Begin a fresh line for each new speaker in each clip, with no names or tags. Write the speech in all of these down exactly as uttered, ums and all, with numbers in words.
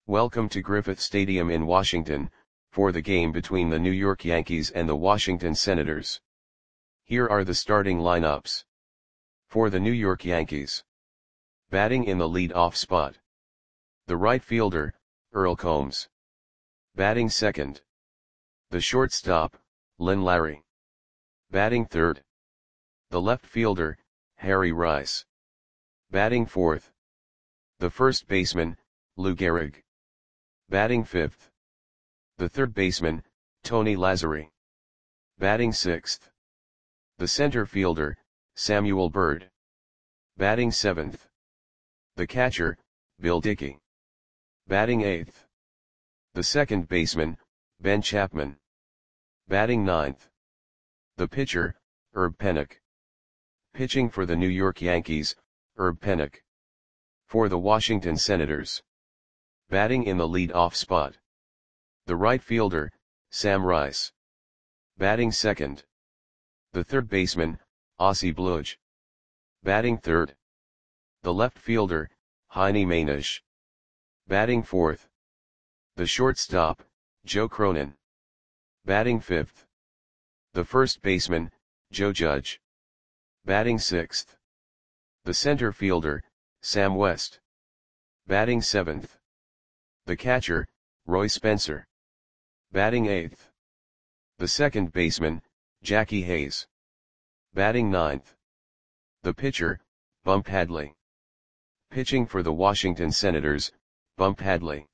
Welcome to Griffith Stadium in Washington, for the game between the New York Yankees and the Washington Senators. Here are the starting lineups. For the New York Yankees. Batting in the lead-off spot. The right fielder, Earl Combs. Batting second. The shortstop, Lynn Larry. Batting third. The left fielder, Harry Rice. Batting fourth. The first baseman, Lou Gehrig. Batting fifth. The third baseman, Tony Lazzeri. Batting sixth. The center fielder, Samuel Byrd. Batting seventh. The catcher, Bill Dickey. Batting eighth. The second baseman, Ben Chapman. Batting ninth. The pitcher, Herb Pennock. Pitching for the New York Yankees, Herb Pennock. For the Washington Senators. Batting in the lead-off spot. The right fielder, Sam Rice. Batting second. The third baseman, Ossie Bluge. Batting third. The left fielder, Heine Mainisch. Batting fourth. The shortstop, Joe Cronin. Batting fifth. The first baseman, Joe Judge. Batting sixth. The center fielder, Sam West. Batting seventh. The catcher, Roy Spencer. Batting eighth. The second baseman, Jackie Hayes. Batting ninth. The pitcher, Bump Hadley. Pitching for the Washington Senators, Bump Hadley.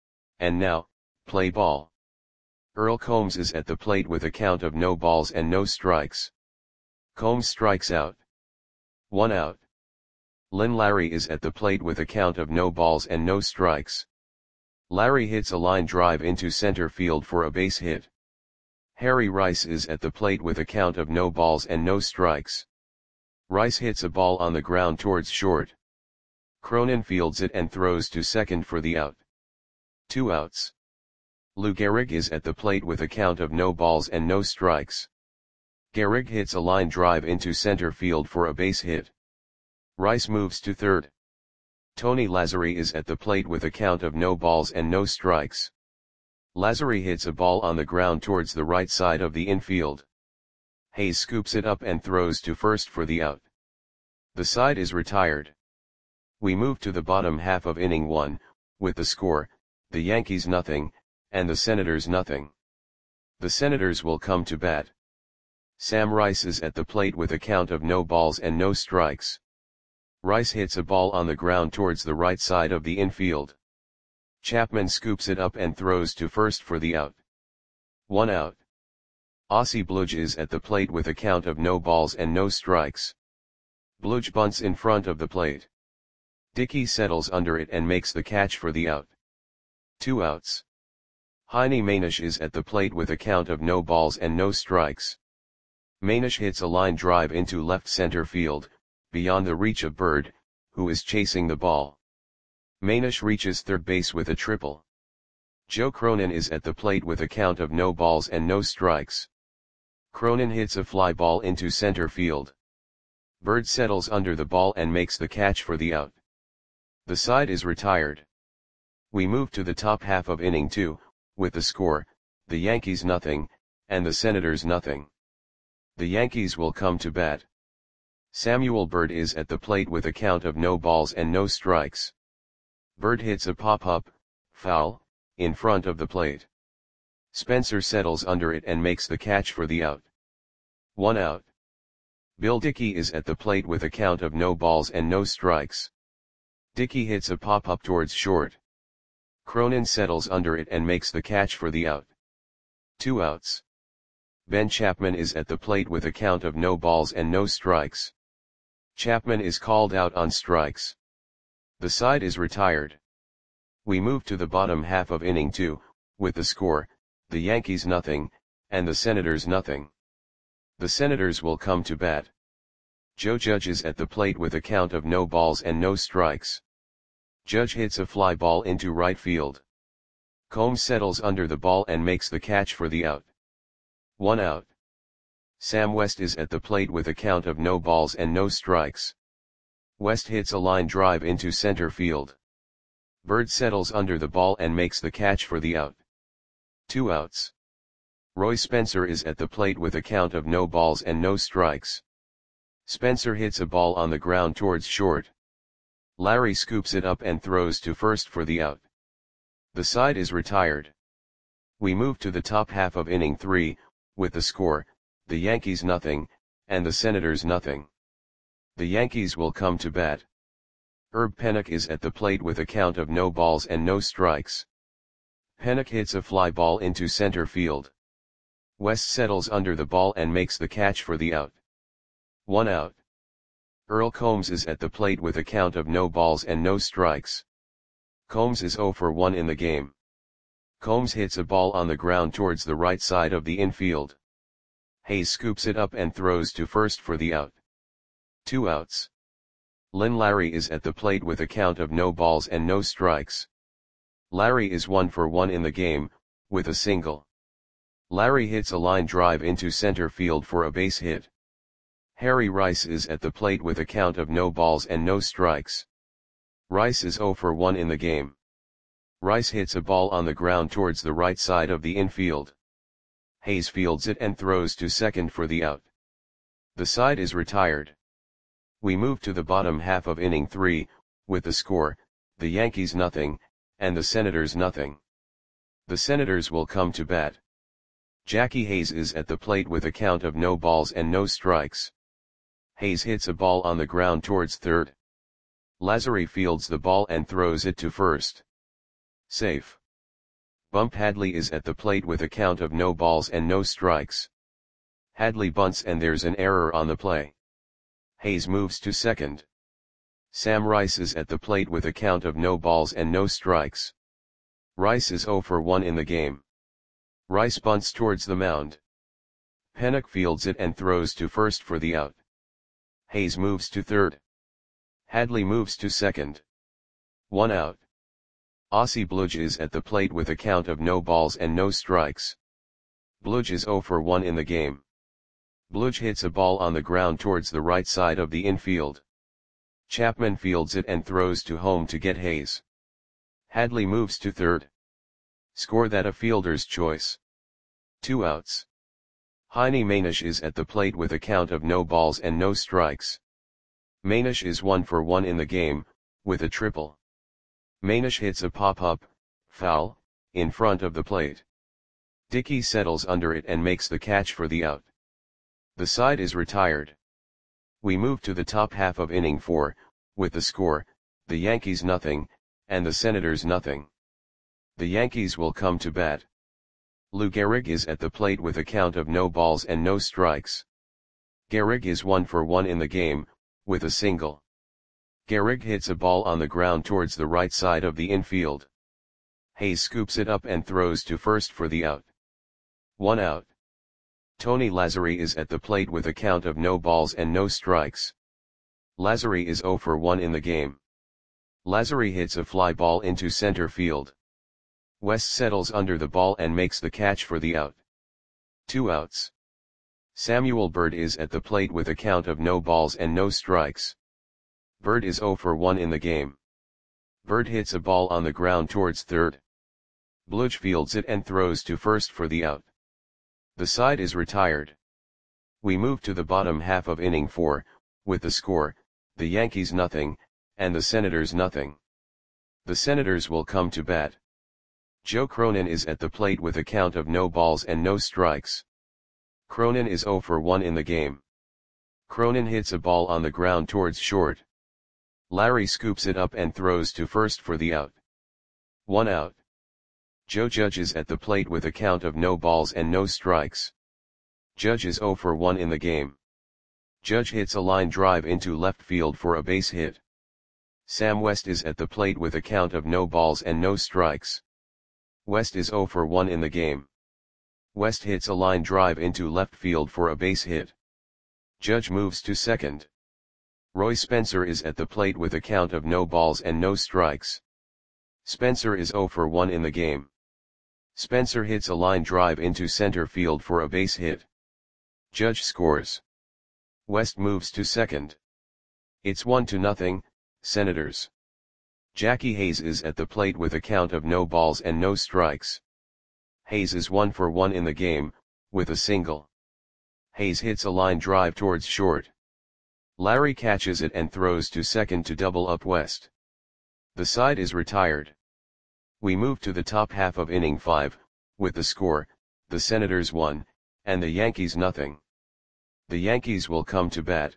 And now, play ball. Earl Combs is at the plate with a count of no balls and no strikes. Combs strikes out. One out. Lynn Larry is at the plate with a count of no balls and no strikes. Larry hits a line drive into center field for a base hit. Harry Rice is at the plate with a count of no balls and no strikes. Rice hits a ball on the ground towards short. Cronin fields it and throws to second for the out. Two outs. Lou Gehrig is at the plate with a count of no balls and no strikes. Gehrig hits a line drive into center field for a base hit. Rice moves to third. Tony Lazzeri is at the plate with a count of no balls and no strikes. Lazzeri hits a ball on the ground towards the right side of the infield. Hayes scoops it up and throws to first for the out. The side is retired. We move to the bottom half of inning one, with the score, the Yankees nothing, and the Senators nothing. The Senators will come to bat. Sam Rice is at the plate with a count of no balls and no strikes. Rice hits a ball on the ground towards the right side of the infield. Chapman scoops it up and throws to first for the out. One out. Ossie Bluge is at the plate with a count of no balls and no strikes. Bluge bunts in front of the plate. Dickey settles under it and makes the catch for the out. Two outs. Heine Mainisch is at the plate with a count of no balls and no strikes. Mainisch hits a line drive into left center field, beyond the reach of Byrd, who is chasing the ball. Mainisch reaches third base with a triple. Joe Cronin is at the plate with a count of no balls and no strikes. Cronin hits a fly ball into center field. Byrd settles under the ball and makes the catch for the out. The side is retired. We move to the top half of inning two, with the score, the Yankees nothing, and the Senators nothing. The Yankees will come to bat. Samuel Byrd is at the plate with a count of no balls and no strikes. Byrd hits a pop-up, foul, in front of the plate. Spencer settles under it and makes the catch for the out. One out. Bill Dickey is at the plate with a count of no balls and no strikes. Dickey hits a pop-up towards short. Cronin settles under it and makes the catch for the out. Two outs. Ben Chapman is at the plate with a count of no balls and no strikes. Chapman is called out on strikes. The side is retired. We move to the bottom half of inning two, with the score, the Yankees nothing, and the Senators nothing. The Senators will come to bat. Joe Judge is at the plate with a count of no balls and no strikes. Judge hits a fly ball into right field. Combs settles under the ball and makes the catch for the out. One out. Sam West is at the plate with a count of no balls and no strikes. West hits a line drive into center field. Bird settles under the ball and makes the catch for the out. Two outs. Roy Spencer is at the plate with a count of no balls and no strikes. Spencer hits a ball on the ground towards short. Larry scoops it up and throws to first for the out. The side is retired. We move to the top half of inning three, with the score, the Yankees nothing, and the Senators nothing. The Yankees will come to bat. Herb Pennock is at the plate with a count of no balls and no strikes. Pennock hits a fly ball into center field. West settles under the ball and makes the catch for the out. One out. Earl Combs is at the plate with a count of no balls and no strikes. Combs is oh for one in the game. Combs hits a ball on the ground towards the right side of the infield. Hayes scoops it up and throws to first for the out. Two outs. Lynn Larry is at the plate with a count of no balls and no strikes. Larry is one for one in the game, with a single. Larry hits a line drive into center field for a base hit. Harry Rice is at the plate with a count of no balls and no strikes. Rice is oh for one in the game. Rice hits a ball on the ground towards the right side of the infield. Hayes fields it and throws to second for the out. The side is retired. We move to the bottom half of inning three, with the score, the Yankees nothing, and the Senators nothing. The Senators will come to bat. Jackie Hayes is at the plate with a count of no balls and no strikes. Hayes hits a ball on the ground towards third. Lazary fields the ball and throws it to first. Safe. Bump Hadley is at the plate with a count of no balls and no strikes. Hadley bunts and there's an error on the play. Hayes moves to second. Sam Rice is at the plate with a count of no balls and no strikes. Rice is oh for one in the game. Rice bunts towards the mound. Pennock fields it and throws to first for the out. Hayes moves to third. Hadley moves to second. One out. Ossie Bludge is at the plate with a count of no balls and no strikes. Bludge is oh for one in the game. Bludge hits a ball on the ground towards the right side of the infield. Chapman fields it and throws to home to get Hayes. Hadley moves to third. Score that a fielder's choice. Two outs. Heine Manish is at the plate with a count of no balls and no strikes. Manish is one for one in the game, with a triple. Manish hits a pop-up, foul, in front of the plate. Dickey settles under it and makes the catch for the out. The side is retired. We move to the top half of inning four, with the score, the Yankees nothing, and the Senators nothing. The Yankees will come to bat. Lou Gehrig is at the plate with a count of no balls and no strikes. Gehrig is one for one in the game, with a single. Gehrig hits a ball on the ground towards the right side of the infield. Hayes scoops it up and throws to first for the out. One out. Tony Lazary is at the plate with a count of no balls and no strikes. Lazary is oh for one in the game. Lazary hits a fly ball into center field. West settles under the ball and makes the catch for the out. Two outs. Samuel Bird is at the plate with a count of no balls and no strikes. Bird is oh for one in the game. Bird hits a ball on the ground towards third. Bludge fields it and throws to first for the out. The side is retired. We move to the bottom half of inning four, with the score, the Yankees nothing, and the Senators nothing. The Senators will come to bat. Joe Cronin is at the plate with a count of no balls and no strikes. Cronin is oh for one in the game. Cronin hits a ball on the ground towards short. Larry scoops it up and throws to first for the out. One out. Joe Judge is at the plate with a count of no balls and no strikes. Judge is oh for one in the game. Judge hits a line drive into left field for a base hit. Sam West is at the plate with a count of no balls and no strikes. West is oh for one in the game. West hits a line drive into left field for a base hit. Judge moves to second. Roy Spencer is at the plate with a count of no balls and no strikes. Spencer is oh for one in the game. Spencer hits a line drive into center field for a base hit. Judge scores. West moves to second. It's one to nothing, Senators. Jackie Hayes is at the plate with a count of no balls and no strikes. Hayes is one for one in the game, with a single. Hayes hits a line drive towards short. Larry catches it and throws to second to double up West. The side is retired. We move to the top half of inning five, with the score, the Senators one, and the Yankees nothing. The Yankees will come to bat.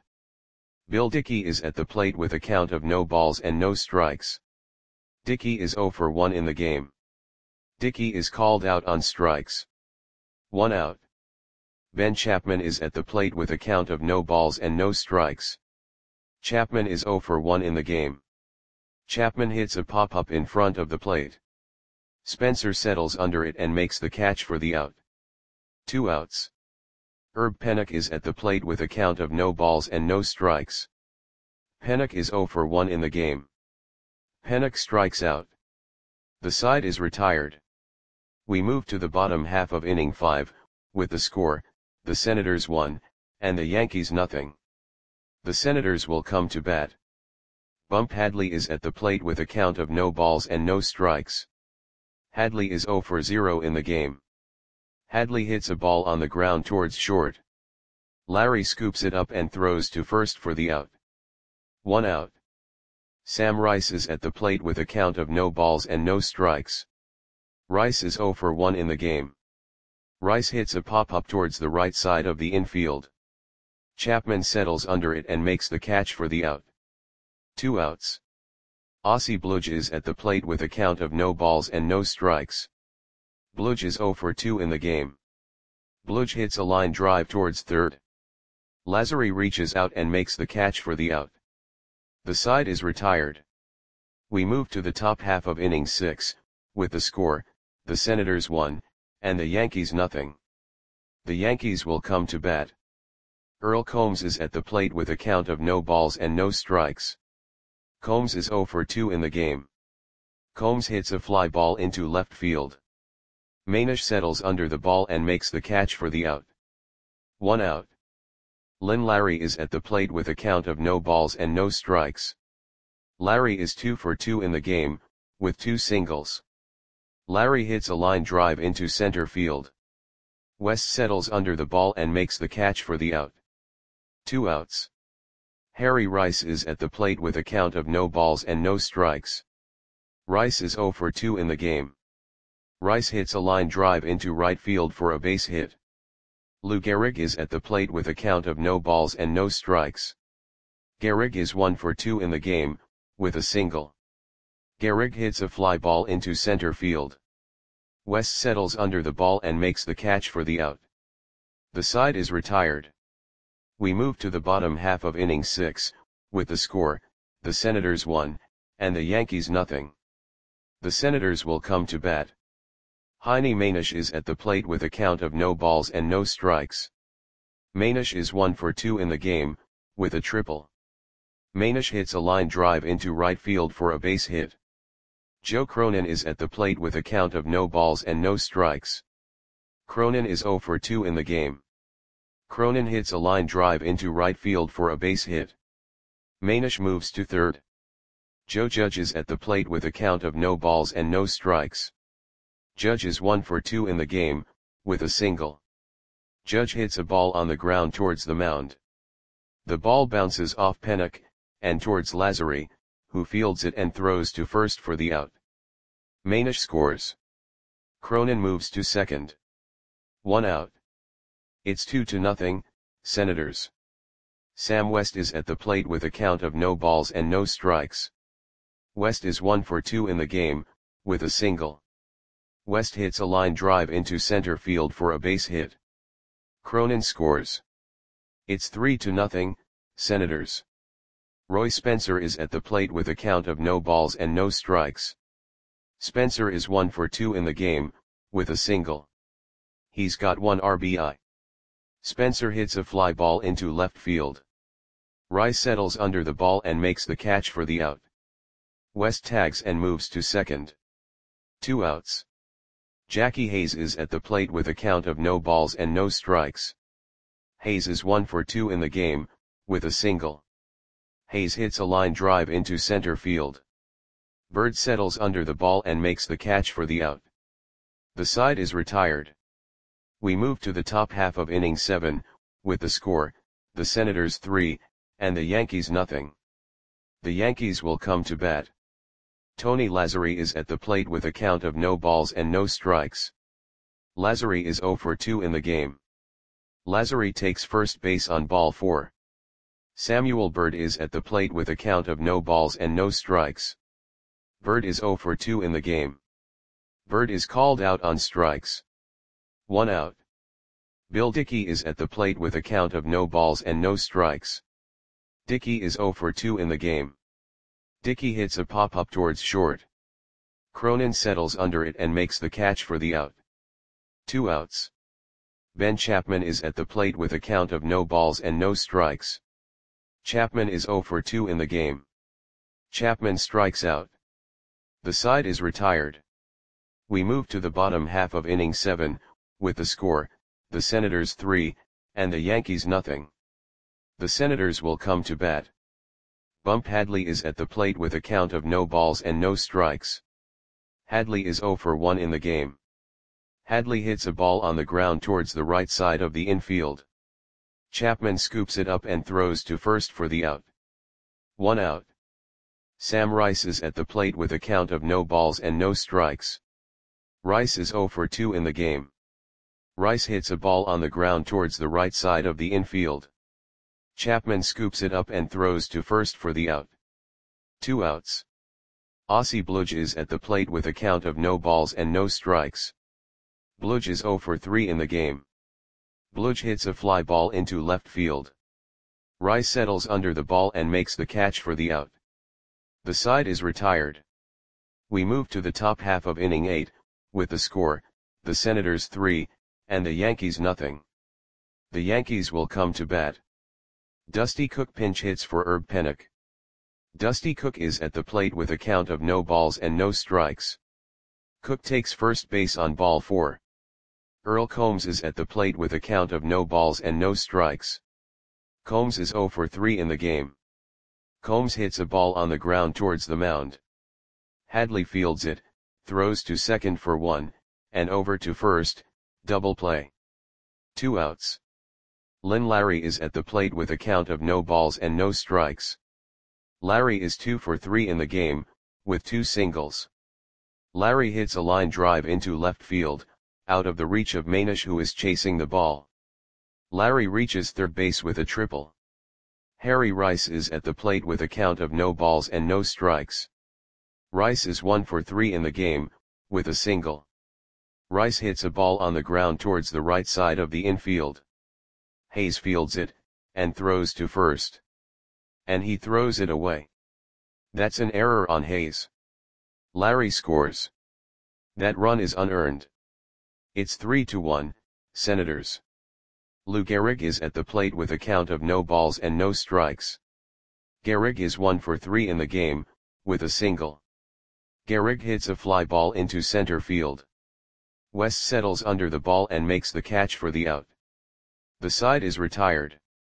Bill Dickey is at the plate with a count of no balls and no strikes. Dickey is oh for one in the game. Dickey is called out on strikes. One out. Ben Chapman is at the plate with a count of no balls and no strikes. Chapman is oh for one in the game. Chapman hits a pop-up in front of the plate. Spencer settles under it and makes the catch for the out. Two outs. Herb Pennock is at the plate with a count of no balls and no strikes. Pennock is oh for one in the game. Pennock strikes out. The side is retired. We move to the bottom half of inning five, with the score, the Senators one, and the Yankees nothing. The Senators will come to bat. Bump Hadley is at the plate with a count of no balls and no strikes. Hadley is oh for zero in the game. Hadley hits a ball on the ground towards short. Larry scoops it up and throws to first for the out. One out. Sam Rice is at the plate with a count of no balls and no strikes. Rice is oh for one in the game. Rice hits a pop-up towards the right side of the infield. Chapman settles under it and makes the catch for the out. Two outs. Ossie Bludge is at the plate with a count of no balls and no strikes. Bludge is oh for two in the game. Bludge hits a line drive towards third. Lazary reaches out and makes the catch for the out. The side is retired. We move to the top half of inning six, with the score, the Senators one, and the Yankees nothing. The Yankees will come to bat. Earl Combs is at the plate with a count of no balls and no strikes. Combs is oh for two in the game. Combs hits a fly ball into left field. Manish settles under the ball and makes the catch for the out. One out. Lynn Larry is at the plate with a count of no balls and no strikes. Larry is two for two in the game, with two singles. Larry hits a line drive into center field. West settles under the ball and makes the catch for the out. Two outs. Harry Rice is at the plate with a count of no balls and no strikes. Rice is oh for two in the game. Rice hits a line drive into right field for a base hit. Lou Gehrig is at the plate with a count of no balls and no strikes. Gehrig is one for two in the game, with a single. Gehrig hits a fly ball into center field. West settles under the ball and makes the catch for the out. The side is retired. We move to the bottom half of inning six, with the score, the Senators one, and the Yankees nothing. The Senators will come to bat. Heine Manish is at the plate with a count of no balls and no strikes. Manish is one for two in the game, with a triple. Manish hits a line drive into right field for a base hit. Joe Cronin is at the plate with a count of no balls and no strikes. Cronin is oh for two in the game. Cronin hits a line drive into right field for a base hit. Manish moves to third. Joe Judge is at the plate with a count of no balls and no strikes. Judge is one for two in the game, with a single. Judge hits a ball on the ground towards the mound. The ball bounces off Pennock, and towards Lazary, who fields it and throws to first for the out. Manish scores. Cronin moves to second. One out. It's two to nothing, Senators. Sam West is at the plate with a count of no balls and no strikes. West is one for two in the game, with a single. West hits a line drive into center field for a base hit. Cronin scores. It's three to nothing, Senators. Roy Spencer is at the plate with a count of no balls and no strikes. Spencer is one for two in the game, with a single. He's got one R B I. Spencer hits a fly ball into left field. Rice settles under the ball and makes the catch for the out. West tags and moves to second. Two outs. Jackie Hayes is at the plate with a count of no balls and no strikes. Hayes is one for two in the game, with a single. Hayes hits a line drive into center field. Bird settles under the ball and makes the catch for the out. The side is retired. We move to the top half of inning seven, with the score, the Senators three, and the Yankees nothing. The Yankees will come to bat. Tony Lazzeri is at the plate with a count of no balls and no strikes. Lazzeri is zero for two in the game. Lazzeri takes first base on ball four. Samuel Bird is at the plate with a count of no balls and no strikes. Bird is zero for two in the game. Bird is called out on strikes. One out. Bill Dickey is at the plate with a count of no balls and no strikes. Dickey is zero for two in the game. Dickey hits a pop-up towards short. Cronin settles under it and makes the catch for the out. Two outs. Ben Chapman is at the plate with a count of no balls and no strikes. Chapman is zero for two in the game. Chapman strikes out. The side is retired. We move to the bottom half of inning seven, with the score, the Senators three, and the Yankees nothing. The Senators will come to bat. Bump Hadley is at the plate with a count of no balls and no strikes. Hadley is zero for one in the game. Hadley hits a ball on the ground towards the right side of the infield. Chapman scoops it up and throws to first for the out. One out. Sam Rice is at the plate with a count of no balls and no strikes. Rice is zero for two in the game. Rice hits a ball on the ground towards the right side of the infield. Chapman scoops it up and throws to first for the out. Two outs. Ossie Bludge is at the plate with a count of no balls and no strikes. Bludge is zero for three in the game. Bludge hits a fly ball into left field. Rice settles under the ball and makes the catch for the out. The side is retired. We move to the top half of inning eight, with the score, the Senators three, and the Yankees nothing. The Yankees will come to bat. Dusty Cook pinch hits for Herb Pennock. Dusty Cook is at the plate with a count of no balls and no strikes. Cook takes first base on ball four. Earl Combs is at the plate with a count of no balls and no strikes. Combs is zero for three in the game. Combs hits a ball on the ground towards the mound. Hadley fields it, throws to second for one, and over to first, double play. Two outs. Lynn Larry is at the plate with a count of no balls and no strikes. Larry is two for three in the game, with two singles. Larry hits a line drive into left field, out of the reach of Manish, who is chasing the ball. Larry reaches third base with a triple. Harry Rice is at the plate with a count of no balls and no strikes. Rice is one for three in the game, with a single. Rice hits a ball on the ground towards the right side of the infield. Hayes fields it, and throws to first. And he throws it away. That's an error on Hayes. Larry scores. That run is unearned. It's three to one, Senators. Lou Gehrig is at the plate with a count of no balls and no strikes. Gehrig is one for three in the game, with a single. Gehrig hits a fly ball into center field. West settles under the ball and makes the catch for the out. The side is retired.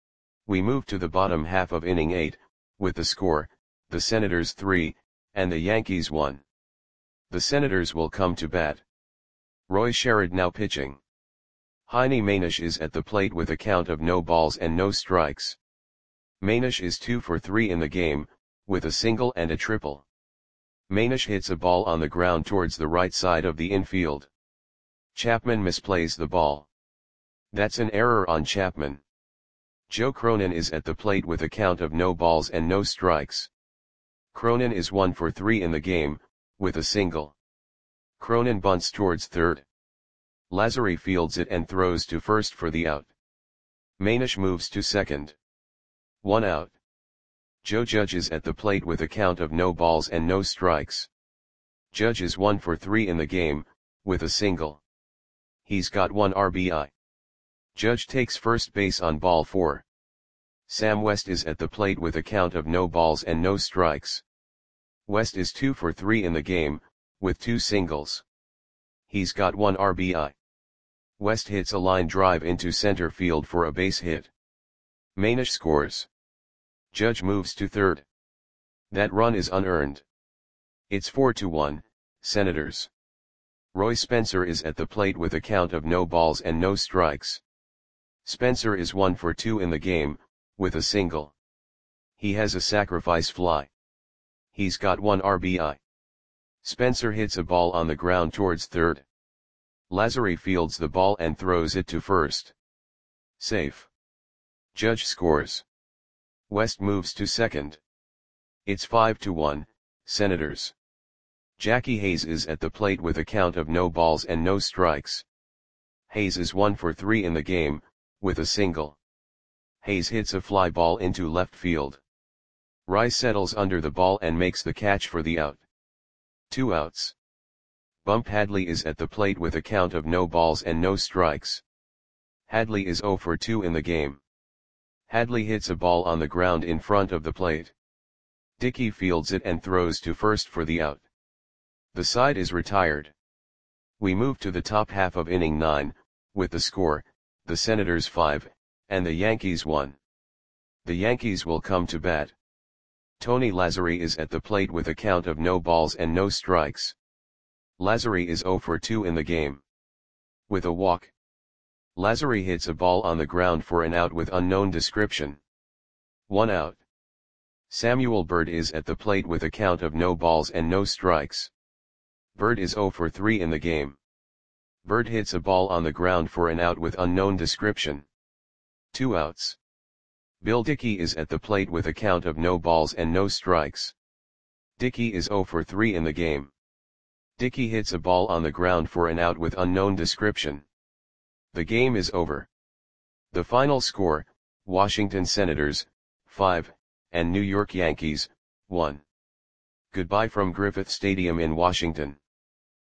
We move to the bottom half of inning eight, with the score, the Senators three, and the Yankees one. The Senators will come to bat. Roy Sherrod now pitching. Heine Manish is at the plate with a count of no balls and no strikes. Manish is two for three in the game, with a single and a triple. Manish hits a ball on the ground towards the right side of the infield. Chapman misplays the ball. That's an error on Chapman. Joe Cronin is at the plate with a count of no balls and no strikes. Cronin is one for three in the game, with a single. Cronin bunts towards third. Lazzeri fields it and throws to first for the out. Manish moves to second. One out. Joe Judge is at the plate with a count of no balls and no strikes. Judge is one for three in the game, with a single. He's got one R B I. Judge takes first base on ball four. Sam West is at the plate with a count of no balls and no strikes. West is two for three in the game, with two singles. He's got one R B I. West hits a line drive into center field for a base hit. Manish scores. Judge moves to third. That run is unearned. It's four to one, Senators. Roy Spencer is at the plate with a count of no balls and no strikes. Spencer is one for two in the game, with a single. He has a sacrifice fly. He's got one R B I. Spencer hits a ball on the ground towards third. Lazary fields the ball and throws it to first. Safe. Judge scores. West moves to second. It's five to one, Senators. Jackie Hayes is at the plate with a count of no balls and no strikes. Hayes is one for three in the game, with a single. Hayes hits a fly ball into left field. Rice settles under the ball and makes the catch for the out. Two outs. Bump Hadley is at the plate with a count of no balls and no strikes. Hadley is zero for two in the game. Hadley hits a ball on the ground in front of the plate. Dickey fields it and throws to first for the out. The side is retired. We move to the top half of inning nine, with the score, the Senators five, and the Yankees one. The Yankees will come to bat. Tony Lazary is at the plate with a count of no balls and no strikes. Lazary is zero for two in the game. With a walk. Lazary hits a ball on the ground for an out with unknown description. One out. Samuel Bird is at the plate with a count of no balls and no strikes. Bird is zero for three in the game. Bird hits a ball on the ground for an out with unknown description. Two outs. Bill Dickey is at the plate with a count of no balls and no strikes. Dickey is zero for three in the game. Dickey hits a ball on the ground for an out with unknown description. The game is over. The final score, Washington Senators, five, and New York Yankees, one. Goodbye from Griffith Stadium in Washington.